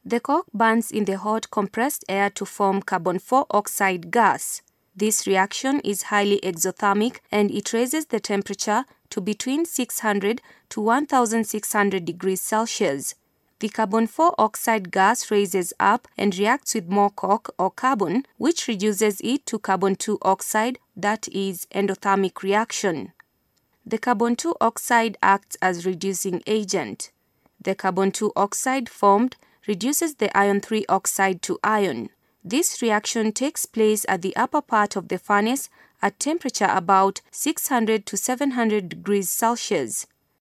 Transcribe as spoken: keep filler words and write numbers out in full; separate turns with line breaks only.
The coke burns in the hot compressed air to form carbon four oxide gas. This reaction is highly exothermic and it raises the temperature to between six hundred to one thousand six hundred degrees Celsius. The carbon four oxide gas raises up and reacts with more coke or carbon, which reduces it to carbon two oxide, that is, endothermic reaction. The carbon two oxide acts as reducing agent. The carbon two oxide formed reduces the iron three oxide to iron. This reaction takes place at the upper part of the furnace at temperature about six hundred to seven hundred degrees Celsius.